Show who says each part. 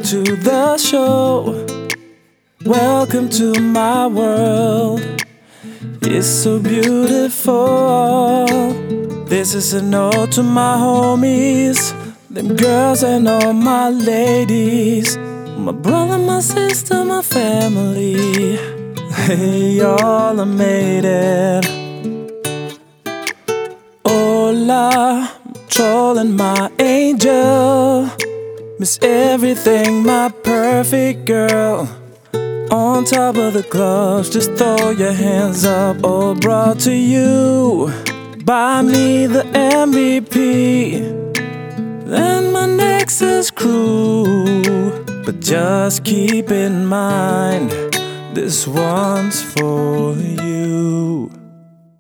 Speaker 1: to the show. Welcome to my world. It's so beautiful. This is a note to my homies, them girls and all my ladies, my brother, my sister, my family. Hey, y'all, I made it. Hola, trolling my angel. Miss everything, my perfect girl. On top of the clubs, just throw your hands up. All brought to you by me, the MVP, and my Nexus crew. But just keep in mind, this one's for you.